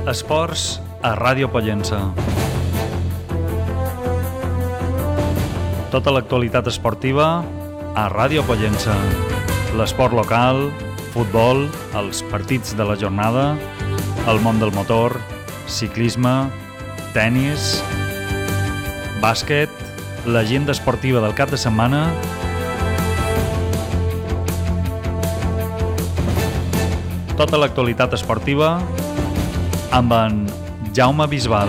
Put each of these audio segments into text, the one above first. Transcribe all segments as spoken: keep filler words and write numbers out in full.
Esports a Ràdio Pollença. Tota l'actualitat esportiva a Ràdio Pollença. L'esport local, futbol, els partits de la jornada, el món del motor, ciclisme, tennis, bàsquet, l'agenda esportiva del cap de setmana, tota l'actualitat esportiva amb en Jaume Bisbal.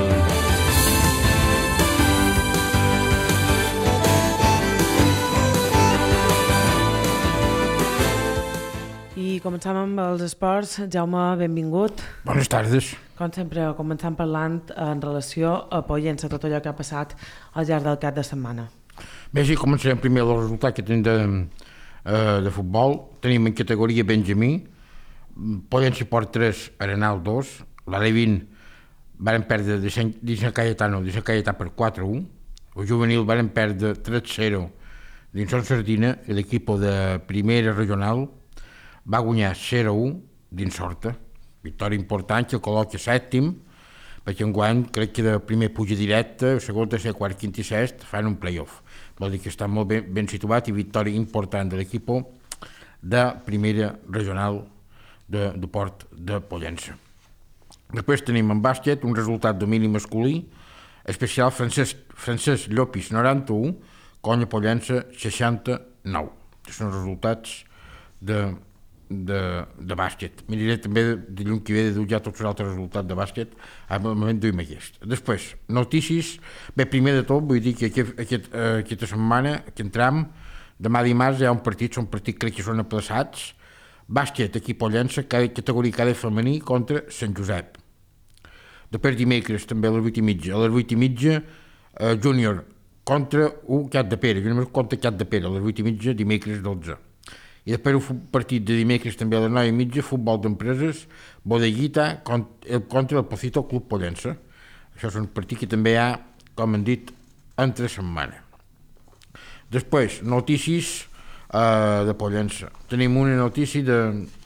I començam amb els esports. Jaume, benvingut. Bones tardes. Com sempre, començam parlant en relació a Pollença, tot allò que ha passat al llarg del cap de setmana. Bé, sí, començarem primer el resultat que tenim de, uh, de futbol. Tenim en categoria Benjamí, Pollença Port tres, Arenal dos, l'Alevin varen perdre de Sant, de Sant Cayetano, de Sant Cayetà per quatre a u, el juvenil varen perdre tres a zero dins Son Sardina i l'equip de primera regional va guanyar zero a u dins Horta. Victòria important que el col·loca sèptim, perquè enguany crec que de primer puja directe, segon, tercer, quart, quint i sest fan un play-off. Vol dir que està molt ben, ben situat i victòria important de l'equip de primera regional de, de Port de Pollença. Després tenim en bàsquet un resultat domini masculí, especial Francesc, Francesc Llopis noranta-u, Conya Pollença seixanta-nou. Aquests són els resultats de, de, de bàsquet. Miraré també de llum que ve de dur ja tots els altres resultats de bàsquet, al moment duim aquest. Després, notícies, bé, primer de tot, vull dir que aquest, aquest, eh, aquesta setmana que entram, demà dimarts hi ha un partit, són partits crec que són aplaçats, bàsquet aquí a Pollença, cada categoria cada femení contra Sant Josep. Després dimecres també a les vuit i mitja. A les vuit i mitja eh, júnior contra un Cat de Pere, júnior contra Cat de Pere, a les vuit i mitja dimecres dotze. I després un partit de dimecres també a les nou i mitja, futbol d'empreses, Bodeguita contra el Pocito Club Pollença. Això és un partit que també hi ha, com han dit, entre setmana. Després, notícies Uh, de Pollença. Tenim una notícia de,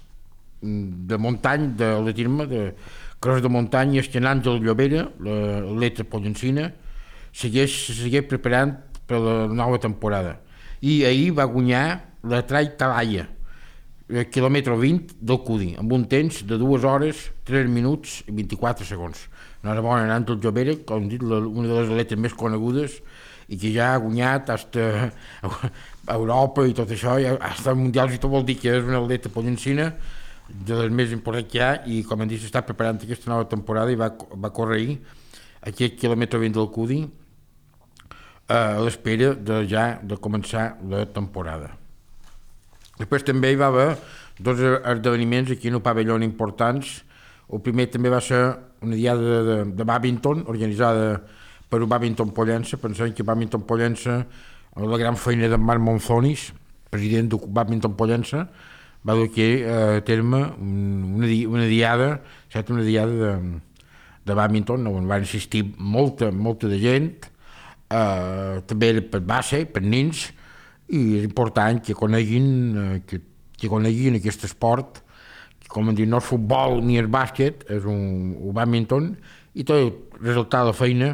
de muntany, de l'atletisme, de cross de muntanya, que en Àngel Llobera, l'atleta pollencina, segueix, segueix preparant per la nova temporada. I ahir va guanyar la Trai Talaia, el quilòmetre vint del Cudi, amb un temps de dues hores, tres minuts i vint-i-quatre segons. Enhorabona en Àngel Llobera, com dit, la, una de les atletes més conegudes i que ja ha guanyat hasta Europa i tot això, hasta mundials, i tot vol dir que és una atleta pollencina de les més importants que hi ha, i com hem dit s'està preparant aquesta nova temporada i va, va córrer ahir aquest quilòmetre vint del Cudi a l'espera de ja de començar la temporada. Després també hi va haver dos esdeveniments aquí en el pavelló importants. El primer també va ser una diada de, de, de bàdminton organitzada per el Bàdminton Pollença. Pensem que Bàdminton Pollença, la gran feina de Marc Monzonis, president del Bàdminton Pollença, va dur aquí a terme una, una diada, una diada de, de bàdminton, on va assistir molta, molta de gent, eh, també per base, per nins, i és important que coneguin, eh, que, que coneguin aquest esport, que, com hem dit, no és futbol ni és bàsquet, és un, un bàdminton, i tot el resultat de la feina,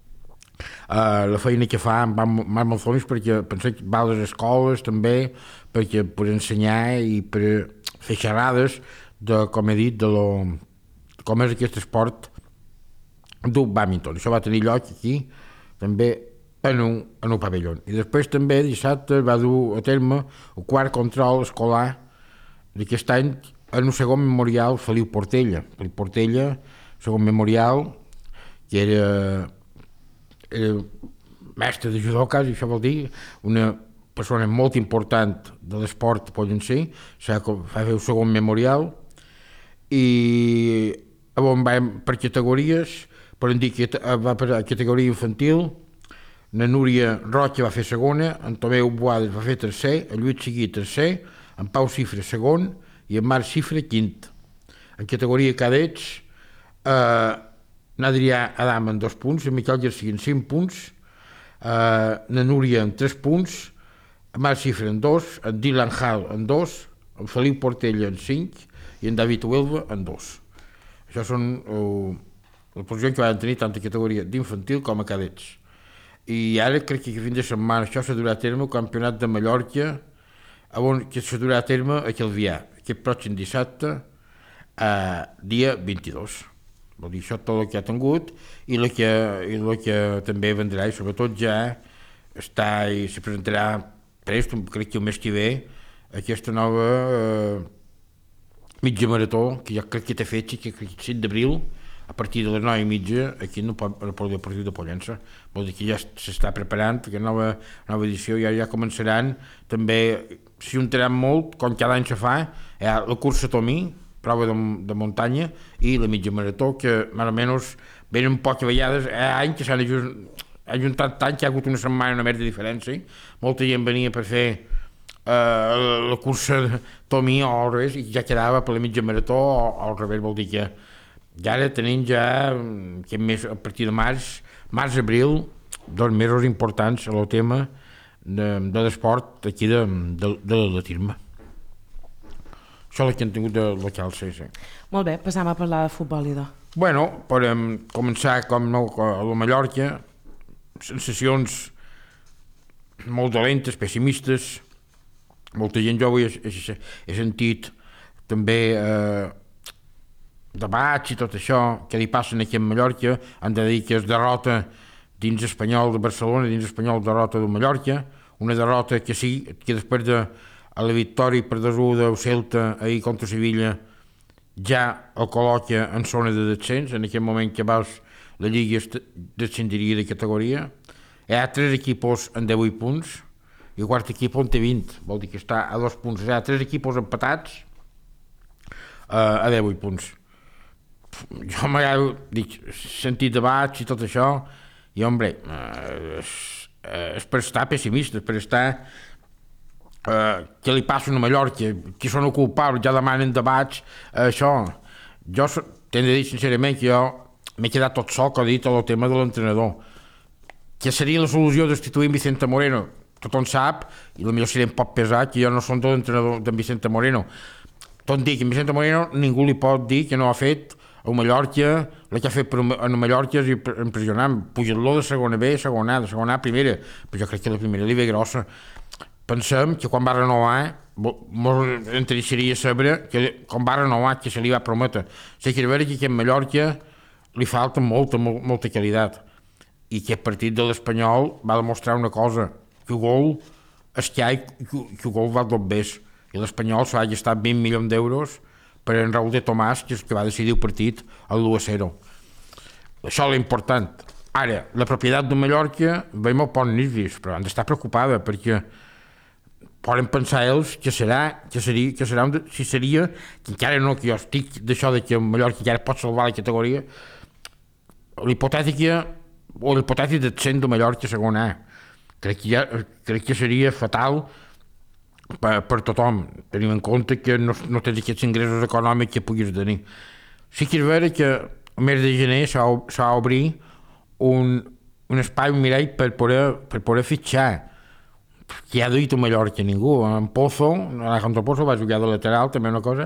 Uh, la feina que fa amb Marc Monzonis, perquè pensem que va a les escoles també, perquè per ensenyar i per fer xerrades de, com he dit, de lo, com és aquest esport del bàdminton. Això va tenir lloc aquí també en un, en un pavelló. I després també dissabte va dur a terme el quart control escolar d'aquest any en un segon memorial Feliu Portella. Feliu Portella, segon memorial, que era era mestre de judoka, i això vol dir una persona molt important de l'esport pollencí, va fer el segon memorial, i on vam per categories, per dir que va per categoria infantil, la Núria Roca va fer segona, en Tomeu Boades va fer tercer, en Lluís Seguí tercer, en Pau Cifra segon i en Marc Cifra quint. En categoria cadets, eh, n'Adrià Adam en dos punts, en Miquel García en cinc punts, eh, na Núria en tres punts, en Marc Cifra en dos, en Dylan Hall en dos, en Feliu Portella en cinc i en David Huelva en dos. Això són uh, les posicions que van tenir tant a categoria d'infantil com a cadets. I ara crec que fins de setmana això s'ha durat a terme el campionat de Mallorca, on que s'ha durat a terme a Calvià, aquest pròxim dissabte, eh, dia vint-i-dos. Vol dir, això tot el que ha tingut i el que, i el que també vendrà, i sobretot ja està i se presentarà prest, crec que el mes que ve, aquesta nova eh, mitja marató, que jo crec que té fetge, que crec que set d'abril, a partir de les nou i mitja, aquí no pot, al Polideportiu de Pollença. Vol dir que ja s'està preparant, perquè nova, nova edició ja, ja començaran. També s'hi untaran molt, com cada any se fa, hi ha la cursa Tomí, prova de, de muntanya, i la mitja marató, que més o menys venen poques vegades, hi ha anys que s'han ajuntat tant que hi ha hagut una setmana una merda de diferència. Molta gent venia per fer uh, la cursa Tomí o al revés, i ja quedava per la mitja marató, o, o al revés, vol dir que ja ara tenim ja, que més, a partir de març, març-abril, dos mesos importants en el tema de, de l'esport aquí de, de, de l'atletisme. Això és el que hem tingut de local, sí, sí. Molt bé, passam a parlar de futbol, idò. Bueno, podem començar com no, a la Mallorca, sensacions molt dolentes, pessimistes, molta gent, jo avui he, he, he sentit també eh, debats i tot això que li passen aquí a Mallorca, han de dir que es derrota dins Espanyol de Barcelona, dins Espanyol derrota de Mallorca, una derrota que sí, que després de a la victòria per dos a u del Celta ahir contra Sevilla ja el col·loca en zona de descens, en aquell moment que vas la Lliga descendiria de categoria. Hi ha tres equipos en divuit punts i el quart equip en té vint, vol dir que està a dos punts. Hi ha tres equipos empatats uh, a divuit punts. Jo m'agrada, dic, sentir debats i tot això, i hombre, uh, és, és per estar pessimista, és per estar Uh, què li passa a Mallorca, qui són els culpables, ja demanen debats, uh, això. Jo t'he de dir sincerament que jo m'he quedat tot sol, que he dit, el tema de l'entrenador. Què seria la solució destituir en Vicente Moreno? Tothom sap, i potser seré un poc pesat, que jo no som de l'entrenador d'en Vicente Moreno. Tot dic, en Vicente Moreno ningú li pot dir que no ha fet a Mallorca, el que ha fet a Mallorca és impressionant, pujant-lo de segona B, segona A, de segona A a primera, però jo crec que la primera li ve grossa. Pensem que quan va renovar, ens interessaria saber que quan va renovar, que se li va prometre. Sé que és vera que a Mallorca li falta molta, molta qualitat i que a partir de l'Espanyol va demostrar una cosa, que el gol és que, que el gol va tot bé i l'Espanyol s'ha gastat vint milions d'euros per en Raúl de Tomàs, que és que va decidir el partit al l'u a zero. Això és l'important. Ara, la propietat de Mallorca veiem el pont Nisbis, però han d'estar preocupada perquè poden pensar ells que serà, que seria, que serà un, si seria, que encara no, que jo estic d'això de que Mallorca encara pot salvar la categoria, l'hipotètica, o l'hipotètic descens de Mallorca a segona A. Crec que, ja, crec que seria fatal per, per tothom, tenim en compte que no, no tens aquests ingressos econòmics que puguis tenir. Sí que és vera que el mes de gener s'ha d'obrir un, un espai, un mirall per poder, per poder fitxar, que ha dit a Mallorca ningú. En Pozo, a contra Pozo va jugar de lateral, també una cosa,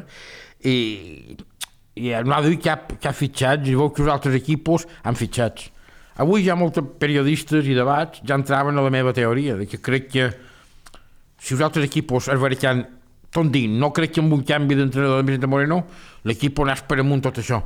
i, i no ha dit que ha, que ha fitxat, i veu que els altres equipos han fitxats. Avui hi ha molts periodistes i debats ja entraven a la meva teoria, de que crec que si els altres equipos es verifican, tot dient, no crec que amb un canvi d'entrenador de Vicente Moreno l'equip anés per amunt tot això.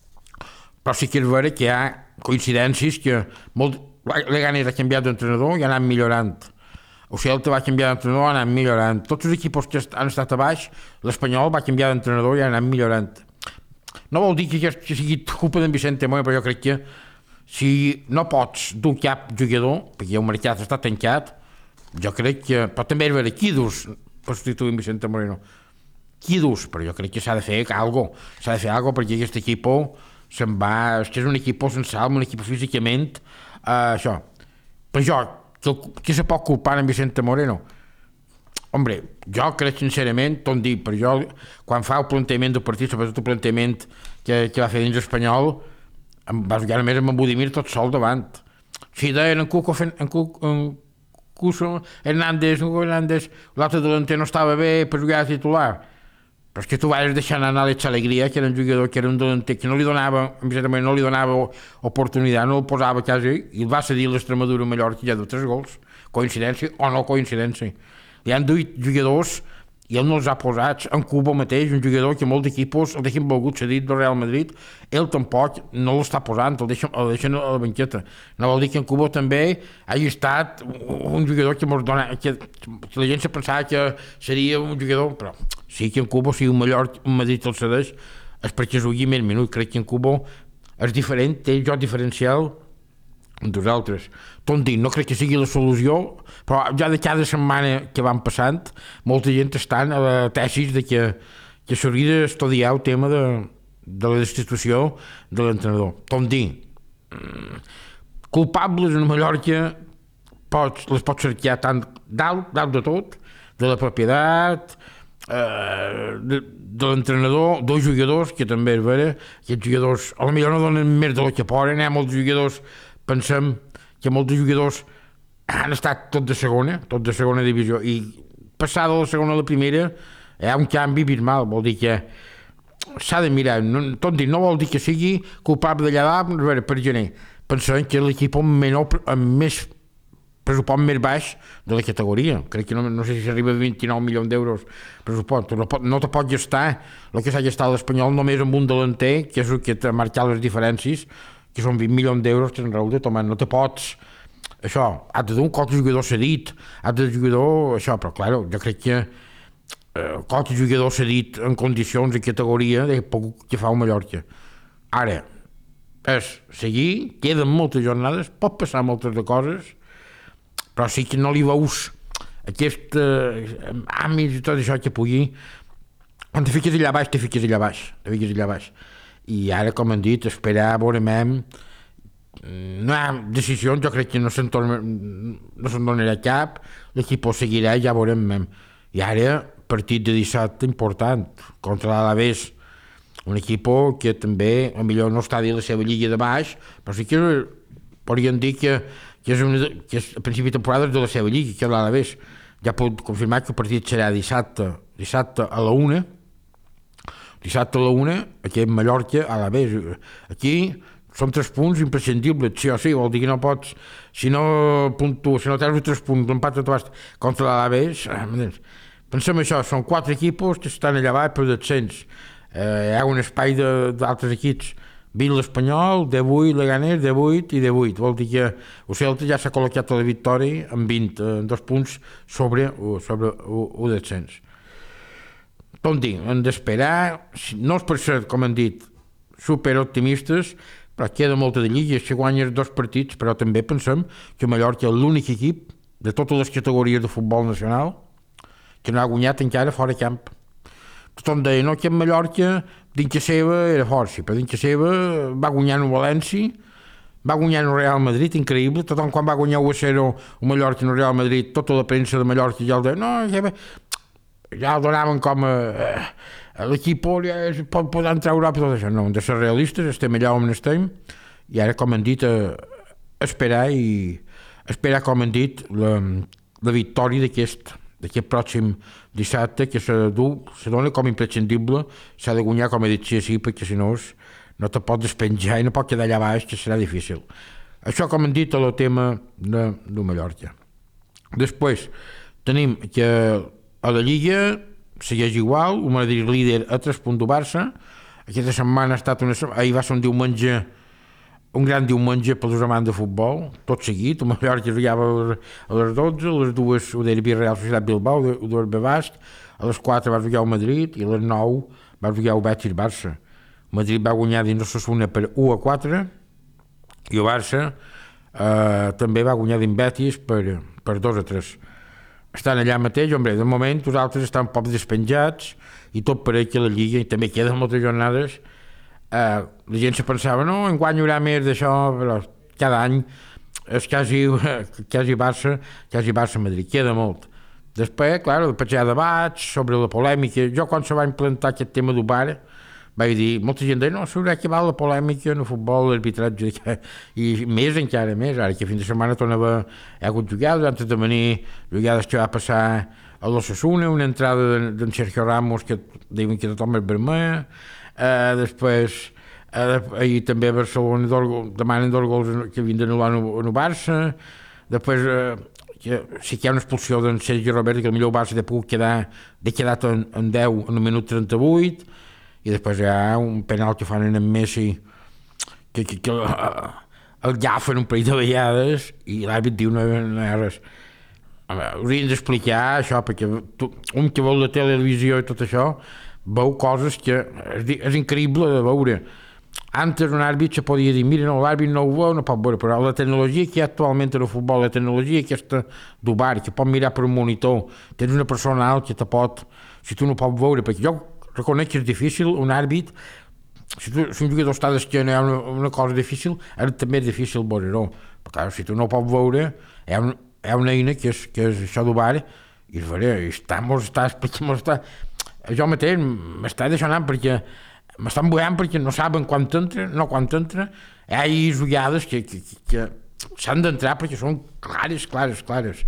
Però sí que és vera que hi ha coincidències que molt, l'Eganes ha canviat d'entrenador i ha anat millorant. O Celta va canviar d'entrenador i ha anat millorant. Tots els equips que han estat a baix, l'Espanyol va canviar d'entrenador i ha anat millorant. No vol dir que, que sigui culpa d'en Vicente Moreno, però jo crec que si no pots dur cap jugador, perquè el mercat està tancat, jo crec que... Però també és vera, qui dus per substituir en Vicente Moreno? Qui dus? Però jo crec que s'ha de fer alguna cosa. S'ha de fer alguna cosa perquè aquest equip se'n va... És que és un equip sense alma, un equip físicament... Uh, això. Però jo... Qui se pot culpar en Vicente Moreno? Hombre, jo crec sincerament, tot dic, però jo, quan fa el plantejament del partit, sobretot el plantejament que, que va fer dins espanyol, va jugar només amb en Budimir tot sol davant. Si deien en Cuco, en Cuco, en Cuso Hernández, Hugo Hernández, l'altre delanter no estava bé per jugar a titular. però és que tu vas deixant anar l'Eix Alegria, que era un jugador, que era un delanter, que no li donava, no li donava oportunitat, no el posava quasi, i el va cedir l'Extremadura a Mallorca i ja du tres gols. Coincidència o no coincidència. Hi han duit jugadors i ell no els ha posats. En Cuba mateix, un jugador que molts equipos el deixen volgut cedit del Real Madrid, ell tampoc no l'està posant, el deixen, el deixen a la banqueta. No vol dir que en Cuba també hagi estat un jugador que, dona, que, que la gent se pensava que seria un jugador, però sí que en Cuba, si un Mallorca, un Madrid el cedeix, és perquè jugui més minut. Crec que en Cuba és diferent, té el joc diferencial entre altres. Tot dic, no crec que sigui la solució, però ja de cada setmana que van passant, molta gent està a la tesis de que, que s'hauria d'estudiar el tema de, de la destitució de l'entrenador. Tot dic, culpables en Mallorca pots, les pots cercar tant dalt, dalt de tot, de la propietat, eh, de, de l'entrenador, dos jugadors, que també és vera, aquests jugadors a la millor no donen més del que poden, hi ha molts jugadors. Pensem que molts jugadors han estat tot de segona, tot de segona divisió, i passada de la segona a la primera hi ha un canvi abismal, vol dir que s'ha de mirar, no, tot dit, no vol dir que sigui culpable d'allà dalt, a veure, per gener, pensem que l'equip amb, menor, amb més pressupost més baix de la categoria, crec que no, no sé si s'arriba a vint-i-nou milions d'euros pressupost, no, no te pot gastar el que s'ha gastat l'Espanyol només amb un delanter, que és el que t'ha marcat les diferències, que són vint milions d'euros, que en raó de tomar, no te pots, això, has de dur un qualque jugador cedit, has de jugador, això, però clar, jo crec que eh, qualque jugador cedit en condicions de categoria de poc que fa un Mallorca. Ara, és seguir, queden moltes jornades, pot passar moltes de coses, però sí que no li veus aquest eh, àmbit i tot això que pugui, quan te fiques allà baix, te fiques allà baix, te fiques allà baix. I ara, com han dit, esperar, veurem, no hi ha decisions, jo crec que no se'n no se'n donarà cap, l'equip ho seguirà i ja veurem. I ara, partit de dissabte important, contra l'Alavés, un equip que també, potser no està dins la seva lliga de baix, però sí que podríem dir que, que, és una, que és a principi de temporada de la seva lliga, que és l'Alavés. Ja puc confirmar que el partit serà dissabte, dissabte a la una, dissabte a la una, aquí a Mallorca, a l'Alavés. Aquí són tres punts imprescindibles, sí o sí, vol dir que no pots, si no puntues, si no tens tres punts, l'empat de contra l'Alavés, pensem això, són quatre equipos que estan allà baix per descens. Eh, hi ha un espai d'altres equips, vint l'Espanyol, divuit Leganés, divuit i divuit, vol dir que el Celta ja s'ha col·locat a la victòria amb vint, eh, dos punts sobre, sobre el descens. Tot dic, hem d'esperar, no és per ser, com han dit, superoptimistes, però queda molta de lliga, si guanyes dos partits, però també pensem que Mallorca és l'únic equip de totes les categories de futbol nacional que no ha guanyat encara fora camp. Tothom deia, no, que en Mallorca, dins que seva era força, però dins que seva va guanyar el València, va guanyar el Real Madrid, increïble, tothom quan va guanyar u a zero el Mallorca en el Real Madrid, tota la premsa de Mallorca ja el deia, no, ja, ja el donaven com a, a l'equip ja es pot posar entrar a Europa, tot això, no, hem de ser realistes, estem allà on estem, i ara, com han dit, a, a esperar i esperar, com han dit, la, la victòria d'aquest d'aquest pròxim dissabte, que se, du, se dona com imprescindible, s'ha de guanyar, com he dit, sí, sí, perquè si no no te pots despenjar i no pot quedar allà baix, que serà difícil. Això, com han dit, és el tema de, de Mallorca. Després, tenim que a la Lliga segueix igual, el Madrid líder a tres punts del Barça, aquesta setmana ha estat una setmana, ahir va ser un diumenge, un gran diumenge per les amants de futbol, tot seguit, el Mallorca jugava a les dotze, a les dues ho deia Real Societat Bilbao, ho deia Bebast, a les quatre va jugar el Madrid i a les nou va jugar el Betis Barça. El Madrid va guanyar dins l'Osasuna per u a quatre i el Barça eh, també va guanyar dins Betis per, per dos a tres. Estan allà mateix, home, de moment els altres estan poc despenjats i tot pareix que la Lliga, i també queden moltes jornades. Uh, la gent se pensava, no, enguany hi haurà més d'això, però cada any és quasi, quasi Barça, quasi Barça-Madrid, queda molt. Després, clar, després hi ha debats sobre la polèmica. Jo, quan se va implantar aquest tema del V A R, vaig dir, molta gent deia, no, s'haurà acabat la polèmica en el futbol, l'arbitratge, i més encara més, ara que fins de setmana tornava, hi ha hagut jugades, antes de venir, jugades que va passar a l'Osasuna, una entrada d'en Sergio Ramos que diuen que tothom és vermell, uh, després uh, ahir també a Barcelona dos, demanen dos gols que havien d'anul·lar en el Barça, després uh, que, sí que hi ha una expulsió d'en Sergio Roberto, que potser el Barça de pogut quedar, de quedat en, en deu en el minut trenta-vuit, i després hi ha un penal que fan en Messi que, que, que uh, el llafen un parell de vegades i l'àrbit diu no, no hi ha res. Haurien d'explicar això, perquè tu, un que vol la televisió i tot això veu coses que és, és increïble de veure. Antes un àrbit se podia dir, mira, no, l'àrbit no ho veu, no pot veure, però la tecnologia que hi ha actualment en el futbol, la tecnologia aquesta d'U B A R, que pot mirar per un monitor, tens una persona alt que te pot, si tu no pots veure, perquè jo reconec que és difícil un àrbit. Si, tu, si un jugador està d'esquena hi ha una, una cosa difícil, ara també és difícil veure-ho. Perquè si tu no ho pots veure, hi ha, un, hi ha una eina que és, que és això d'U B A R i es veurà, i està, mos està, mos està, jo mateix m'està deixant anar perquè m'estan bullant perquè no saben quan entra, no quan entra, hi ha ullades que, que, que, que s'han d'entrar perquè són clares, clares, clares.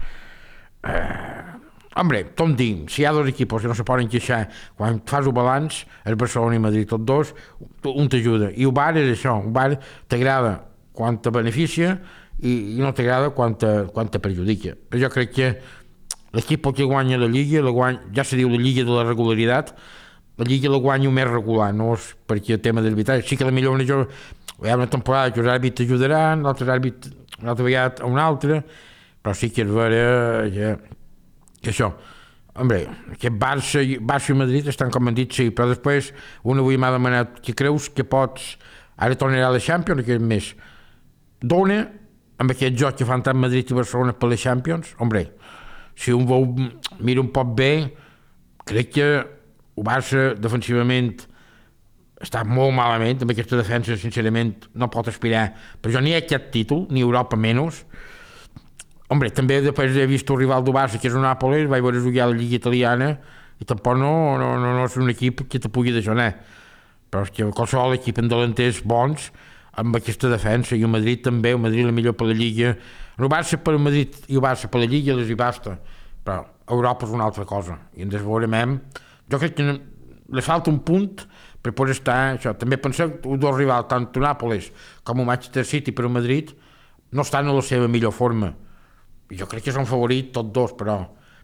Eh... Hombre, tom dic, si hi ha dos equipos que no se poden queixar, quan fas el balanç, el Barcelona i Madrid, tots dos, un t'ajuda. I el B A R és això, el B A R t'agrada quan te beneficia i, i no t'agrada quan te, quan te perjudica. Però jo crec que l'equip que guanya la Lliga, la guanya, ja se diu la Lliga de la regularitat, la Lliga la guanya més regular, no és perquè el tema d'arbitratge. Sí que la millor una, hi ha una temporada que els àrbits t'ajudaran, l'altre àrbit una altra vegada a un altre, però sí que és vera que que això, home, que Barça, Barça i Madrid estan com han dit, sí, però després un avui m'ha demanat que creus que pots, ara tornarà a la Champions, que és més, dona amb aquest joc que fan tant Madrid i Barcelona per les Champions, home, si un veu, mira un poc bé, crec que el Barça defensivament està molt malament, amb aquesta defensa sincerament no pot aspirar, però jo ni hi ha aquest títol, ni Europa menys. Hombre, també després he vist el rival del Barça, que és el Nàpolis, vaig veure jugar a la Lliga Italiana i tampoc no, no, no, no és un equip que te pugui deixar anar. Però és que qualsevol equip en delanters bons amb aquesta defensa, i el Madrid també, el Madrid la millor per la Lliga. El Barça per el Madrid i el Barça per la Lliga les hi basta, però Europa és una altra cosa. I ens veurem. Jo crec que li falta un punt per poder estar, això. També penseu que els dos rivals, tant el Nàpolis com el Manchester City per el Madrid, no estan en la seva millor forma. Jo crec que són favorits tots dos, però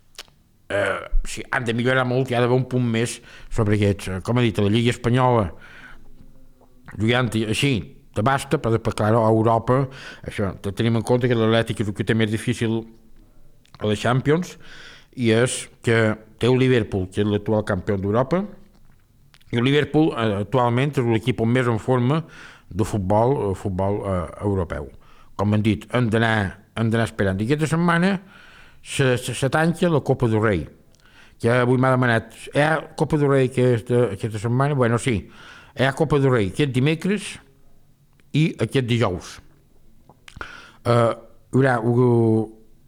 eh, si han de millorar molt, hi ha d'haver un punt més sobre aquests. Com he dit, a la Lliga Espanyola, jugant així, te basta, però després, clar, a Europa, això, tenim en compte que l'Atlètic és el que té més difícil a les Champions, i és que té el Liverpool, que és l'actual campió d'Europa, i el Liverpool eh, actualment és l'equip més en forma de futbol, futbol eh, europeu. Com hem dit, hem d'anar hem d'anar esperant. I aquesta setmana se, se, se tanca la Copa del Rei, que avui m'ha demanat, hi ha Copa del Rei aquesta, aquesta setmana? Bueno, sí, hi ha Copa del Rei aquest dimecres i aquest dijous. Uh, hi haurà el,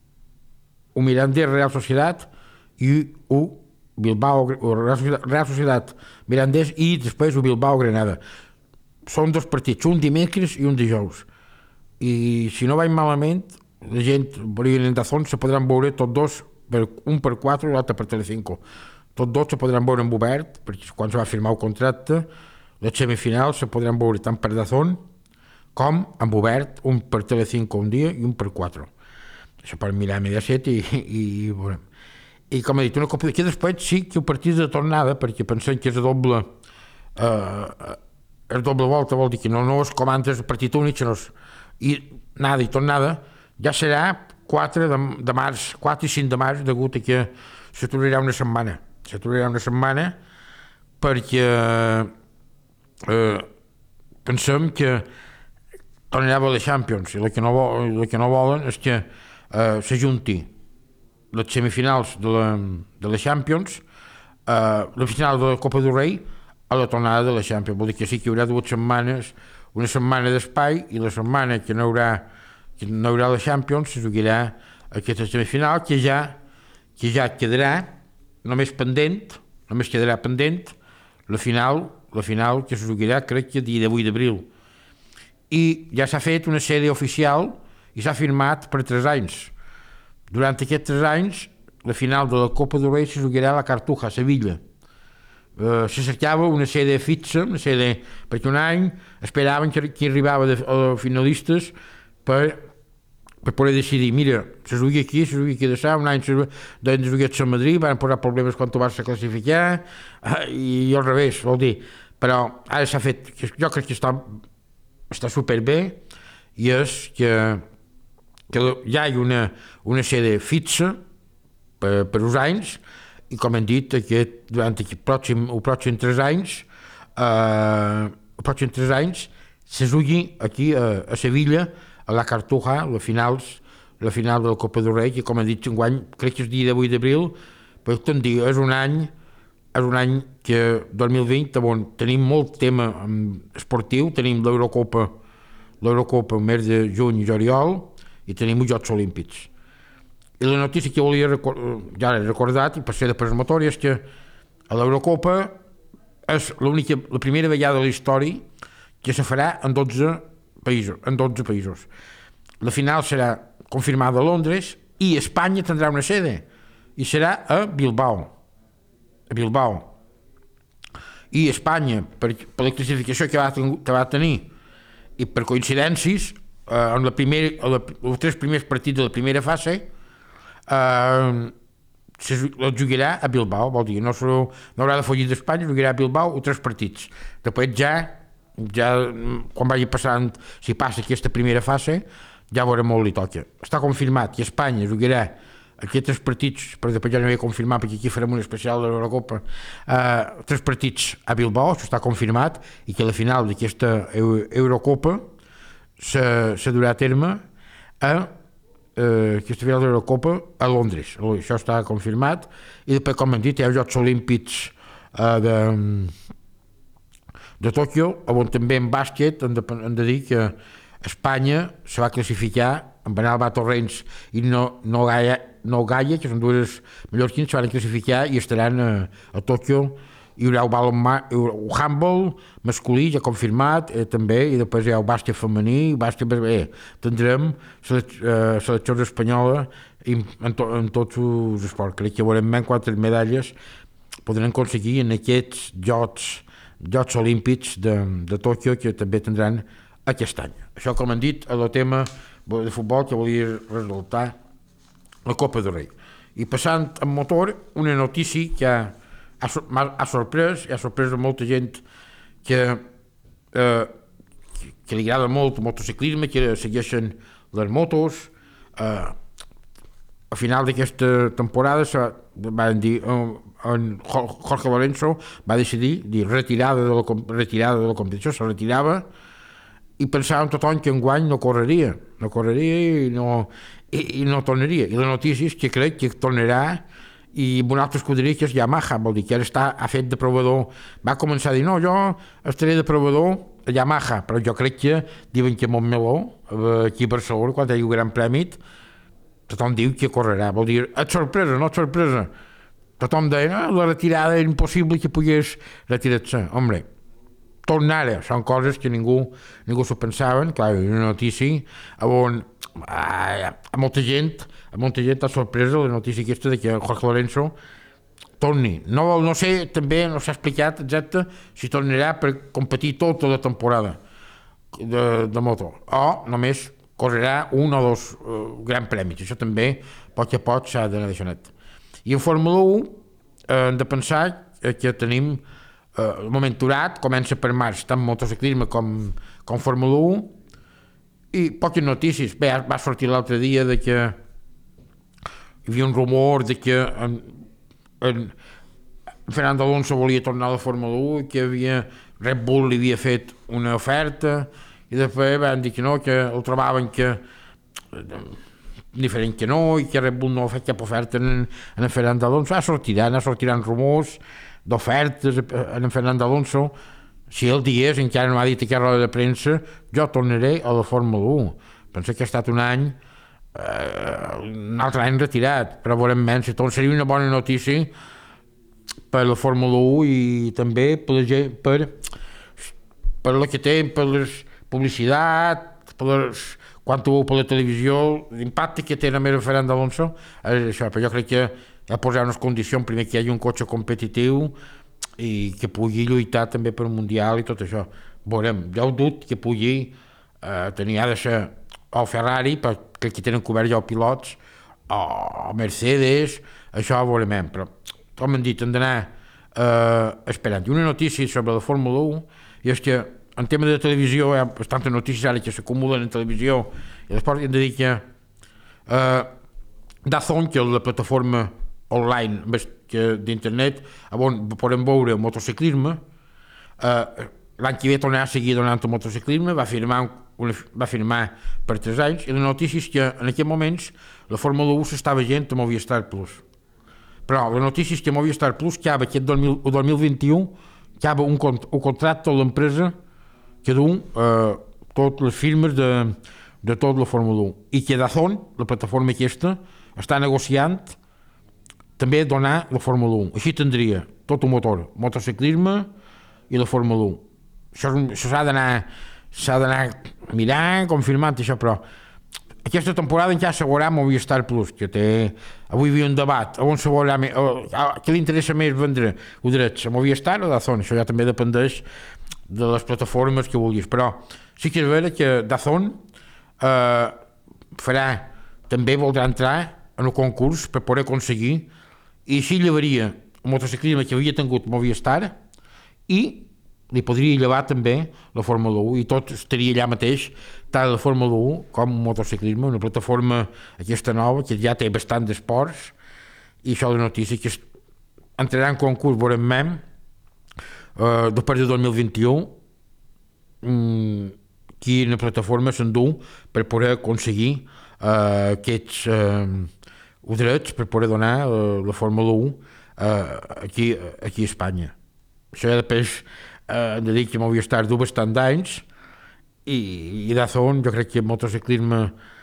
el Mirandés Real Societat i el Bilbao, el Real Societat, Real Societat Mirandés, i després el Bilbao Granada. Són dos partits, un dimecres i un dijous. I si no vaig malament, la gent, en Dazón, se podran veure tots dos, per, un per quatre i l'altre per Telecinco. Tots dos se podran veure en obert, perquè quan se va firmar el contracte, les semifinals se podran veure tant per Dazón com en obert, un per Telecinco un dia i un per quatre. Això per mirar a Mediaset i, i, i veurem. I com he dit, una copa d'aquí després sí que el partit de tornada, perquè pensem que és a doble, eh, és doble volta, vol dir que no, no és com antes el partit únic, sinó és, i nada i tornada, ja serà quatre de, de març, quatre i cinc de març, degut a que s'aturarà una setmana. S'aturarà una setmana perquè eh, pensem que tornarà a la Champions, i el que no, el que no volen és que eh, s'ajunti les semifinals de la, de la Champions, eh, la final de la Copa del Rei a la tornada de la Champions. Vol dir que sí que hi haurà dues setmanes, una setmana d'espai, i la setmana que no haurà que no haurà la Champions, se jugarà aquesta semifinal, que ja, que ja quedarà només pendent, només quedarà pendent la final, la final que se jugarà, crec que el dia divuit d'abril. I ja s'ha fet una sèrie oficial i s'ha firmat per tres anys. Durant aquests tres anys la final de la Copa del Rei se jugarà a la Cartuja, a Sevilla. Uh, se cercava una sèrie fixa, una sèrie, perquè un any esperaven que qui arribava de, a finalistes per, per poder decidir, mira, se jugui aquí, se jugui aquí de sa, un any se jugui a Madrid, van posar problemes quan tu vas a classificar, uh, i al revés, vol dir, però ara s'ha fet, jo crec que està, està superbé, i és que, que hi ha una, una sèrie fixa per, per uns anys, i com hem dit, aquest, durant els pròxim, pròxim tres anys, eh, els pròxims tres anys, se jugui aquí a, a Sevilla, a la Cartuja, la finals, la final de la Copa del Rei, que com hem dit, enguany, crec que és dia divuit d'abril, però te'n dic, és un any, és un any que, dos mil vint, on tenim molt tema esportiu, tenim l'Eurocopa, l'Eurocopa el mes de juny i juliol, i tenim els Jocs Olímpics. I la notícia que volia recordar, ja l'he recordat i per ser de presmatori, és que a l'Eurocopa és l'única, la primera vegada de la història que se farà en dotze països, en dotze països. La final serà confirmada a Londres i Espanya tindrà una sede i serà a Bilbao. A Bilbao. I Espanya, per, per la classificació que va, que va tenir i per coincidències, eh, en la primera, la, els tres primers partits de la primera fase, Uh, se jugarà a Bilbao, vol dir, no, no haurà de fugir d'Espanya, jugarà a Bilbao o tres partits. Després ja, ja quan vagi passant, si passa aquesta primera fase, ja veurem molt li toca. Està confirmat que Espanya jugarà aquests tres partits, però després ja no he confirmat perquè aquí farem un especial de l'Eurocopa, uh, tres partits a Bilbao, això està confirmat, i que la final d'aquesta Eurocopa se, se durà a terme a Uh, aquesta final de l'Eurocopa a Londres. Això està confirmat, i després, com hem dit, hi ha els Jocs Olímpics uh, de, de Tòquio, on també en bàsquet hem de, hem de dir que Espanya se va classificar amb Benalba Torrents i no, no, Gaia, no Gaia, que són dues mallorquins, se van classificar i estaran a, a Tòquio. Hi haurà el, balonmà, el handball masculí, ja confirmat, eh, també, i després hi ha el bàsquet femení, bàsquet, eh, tindrem eh, seleccions espanyola en, en, to, en tots els esports. Crec que veurem ben quantes medalles podran aconseguir en aquests Jocs, Jocs Olímpics de, de Tòquio, que també tindran aquest any. Això, com hem dit, és el tema de futbol que volia resultar la Copa del Rei. I passant en motor, una notícia que ha Ha, ha sorprès, ha sorprès a molta gent que, eh, que li agrada molt el motociclisme, que segueixen les motos. Eh, a final d'aquesta temporada van dir, en Jorge Lorenzo va decidir dir retirada de la, retirada de la competició, se retirava, i pensàvem tothom que enguany no correria, no correria i no, i, i no tornaria. I la notícia és que crec que tornarà, i amb una altra escuderia que és Yamaha, vol dir que ara està, ha fet de provador, va començar a dir no, jo estaré de provador a Yamaha, però jo crec que diuen que a Montmeló, aquí a Barcelona, quan hi ha un gran premi, tothom diu que correrà, vol dir, és sorpresa, no és sorpresa, tothom deia, no, la retirada era impossible que pogués retirar-se, home, tornar ara, són coses que ningú, ningú s'ho pensaven, clar, una notícia on a, a molta gent a molta gent ha sorpresa la notícia aquesta de que Jorge Lorenzo torni. No, no sé, també no s'ha explicat exacte si tornarà per competir tota la temporada de, de moto, o només correrà un o dos uh, grans premis. Això també, a poc a poc, s'ha d'anar deixant. I en Fórmula un eh, hem de pensar que tenim eh, el moment durat, comença per març, tant motociclisme com, com Fórmula un, i poques notícies. Bé, va sortir l'altre dia de que hi havia un rumor de que en, en Fernando Alonso volia tornar a la Fórmula un, que havia, Red Bull li havia fet una oferta, i després van dir que no, que el trobaven que diferent que no, i que Red Bull no ha fet cap oferta en, en Fernando Alonso. Ah, sortiran, sortiran rumors d'ofertes en Fernando Alonso. Si ell digués, encara no ha dit aquesta roda de premsa, jo tornaré a la Fórmula un. Penso que ha estat un any, eh, un altre any retirat, però veurem menys. Doncs seria una bona notícia per la Fórmula un i també per, la gent, per, per la que té, per la publicitat, per les, quan tu per la televisió, l'impacte que té només el Fernando Alonso, és això. Però jo crec que a posar unes condicions, primer que hi hagi un cotxe competitiu i que pugui lluitar també per un mundial i tot això. Veurem, ja ho dut que pugui eh, tenir, ha de ser el Ferrari, perquè aquí tenen cobert ja els pilots, o Mercedes, això ho veurem, però com hem dit, hem d'anar eh, esperant. I una notícia sobre la Fórmula un, i és que en tema de televisió hi ha bastantes notícies ara que s'acumulen en televisió, i després hem de dir que eh, DAZN, que és la plataforma online d'internet on podem veure el motociclisme, eh, l'any que ve tornarà a seguir donant el motociclisme, va firmar, una, va firmar per tres anys, i la notícia és que en aquests moments la Fórmula un s'està veient a Movistar Plus. Però la notícia és que Movistar Plus acaba aquest dos mil, el dos mil vint-i-u, acaba un, un contracte a l'empresa que du eh, totes les firmes de, de tot la Fórmula un, i que DAZN, la plataforma aquesta, està negociant també donar la Fórmula un. Així tindria tot el motor, motociclisme i la Fórmula un. Això, això s'ha d'anar s'ha d'anar mirant, confirmant això, però aquesta temporada encara s'haurà Movistar Plus, que té... Avui hi havia un debat, on s'haurà més... Què li interessa més vendre els drets, a Movistar o a DAZN? Això ja també dependeix de les plataformes que vulguis, però sí que és vera que DAZN eh, farà, també voldrà entrar en el concurs per poder aconseguir, i així llevaria el motociclisme que havia tingut Movistar i li podria llevar també la Fórmula un, i tot estaria allà mateix, tant la Fórmula un com el motociclisme, una plataforma aquesta nova que ja té bastant d'esports, i això de notícia que entrarà en concurs, veurem mem, eh, després de dos mil vint-i-u, mm, quina plataforma s'endú per poder aconseguir eh, aquests eh, drets per poder donar eh, la Fórmula un eh, aquí, aquí a Espanya. Això ja després hem de dir que Movistar du bastant d'anys, i, i DAZN jo crec que el motociclisme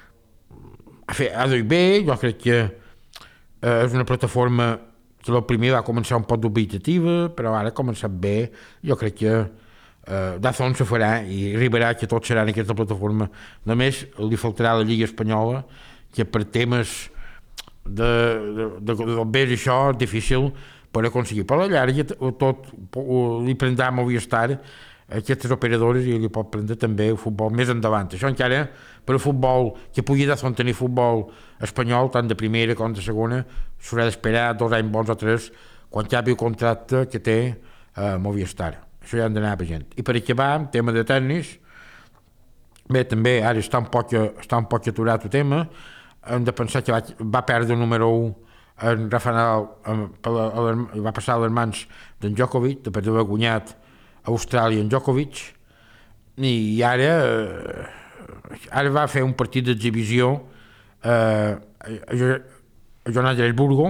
ha, fet, ha duit bé, jo crec que eh, és una plataforma que el primer va començar un poc dubitativa, però ara ha començat bé. Jo crec que eh, DAZN se farà i arribarà que tots seran aquesta plataforma. Només li faltarà la Lliga Espanyola, que per temes de, de, de, de bombers i això és difícil per aconseguir. Però a la llarga tot li prendrà Movistar aquestes operadores i li pot prendre també el futbol més endavant. Això encara per el futbol, que pugui DAZN tenir futbol espanyol, tant de primera com de segona, s'haurà d'esperar dos anys bons o tres quan acabi el contracte que té eh, Movistar. Això ja hem d'anar veient. I per acabar, en tema de tennis, bé, també ara està un poc, està un poc aturat el tema, hem de pensar que va, va perdre el número un en Rafa Nadal, va passar a les mans d'en Djokovic, després d'haver guanyat a Austràlia en Djokovic, i ara ara va fer un partit d'exhibició a Johannesburgo,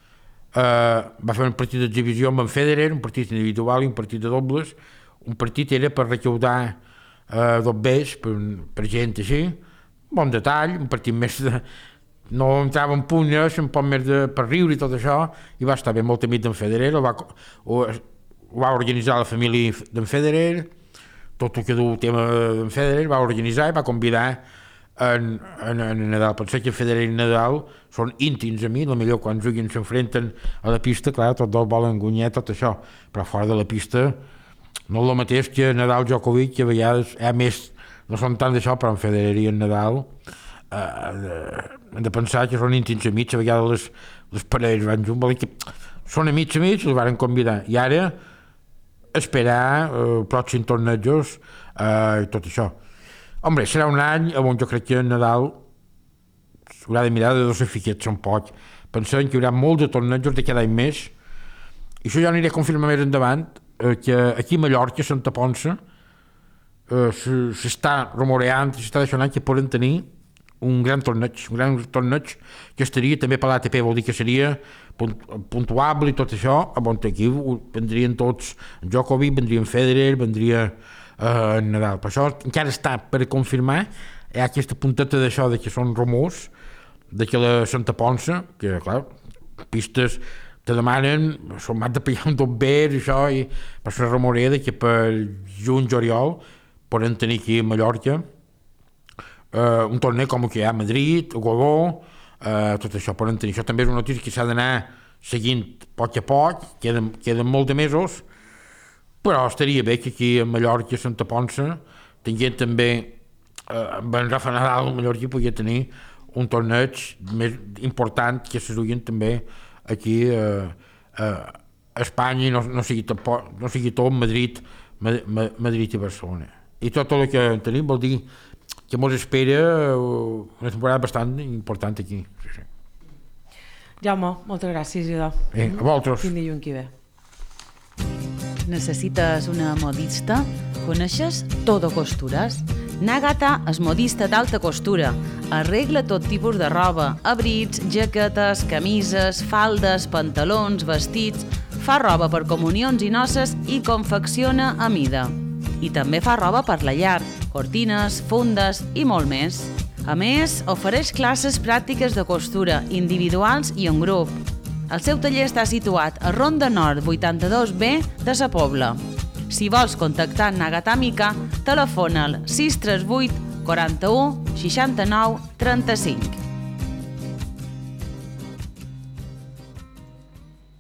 va fer un partit d'exhibició amb en Federer, un partit individual i un partit de dobles. Un partit era per recaudar dobbers per, per gent així, bon detall, un partit més de... no entrava en punys, un poc més de, per riure i tot això, i va estar bé molt amic d'en Federer, ho va, ho, ho va organitzar la família d'en Federer, tot el que du el tema d'en Federer, va organitzar i va convidar en, en, en Nadal. Pensé que Federer i Nadal són íntims a mi, potser quan juguen s'enfrenten a la pista, clar, tots dos volen guanyar tot això, però fora de la pista no és el mateix que Nadal Djokovic, que a vegades hi ha més, no són tant d'això, però en Federer i en Nadal hem de pensar que són íntims amics, a vegades les, les parelles van junt, vol dir que són amics amics, els van convidar, i ara esperar els pròxims tornejos eh, i tot això. Hombre, serà un any on jo crec que Nadal haurà de mirar de dos fiquets un poc, pensant que hi haurà molts de tornejos de cada any més, i això ja aniré a confirmar més endavant, eh, que aquí a Mallorca, a Santa Ponça, eh, s'està rumoreant, s'està deixant que poden tenir un gran torneig, un gran torneig que estaria també per l'A T P, vol dir que seria puntuable i tot això, on aquí vendrien tots, en Djokovic, vendria en Federer, vendria eh, en Nadal. Per això encara està per confirmar, hi ha aquesta punteta d'això de que són rumors, de que la Santa Ponça, que clar, pistes te demanen, són més de pillar un dobber i això, i per això rumorea de que per juny, juliol, poden tenir aquí a Mallorca Uh, un torneig com el que hi ha a Madrid, a Godó, uh, tot això poden tenir. Això també és una notícia que s'ha d'anar seguint a poc a poc, queden, queden molt de mesos, però estaria bé que aquí a Mallorca, a Santa Ponça, tinguent també, eh, amb en Rafa Nadal, a Mallorca podia tenir un torneig més important que se duien també aquí eh, eh, a Espanya i no, no, sigui tampoc, no sigui tot Madrid, Madrid i Barcelona. I tot el que tenim vol dir que ens espera una temporada bastant important aquí. Sí, sí. Jaume, moltes gràcies, idò. Eh, a vosaltres. Fins dilluns que ve. Necessites una modista? Coneixes Todo Costures? Nagata és modista d'alta costura. Arregla tot tipus de roba, abrics, jaquetes, camises, faldes, pantalons, vestits. Fa roba per comunions i noces i confecciona a mida. I també fa roba per la llar, cortines, fundes i molt més. A més, ofereix classes pràctiques de costura, individuals i en grup. El seu taller està situat a Ronda Nord vuitanta-dos B de Sa Pobla. Si vols contactar Nagata Mica, telefona al sis tres vuit, quaranta-u, seixanta-nou, trenta-cinc.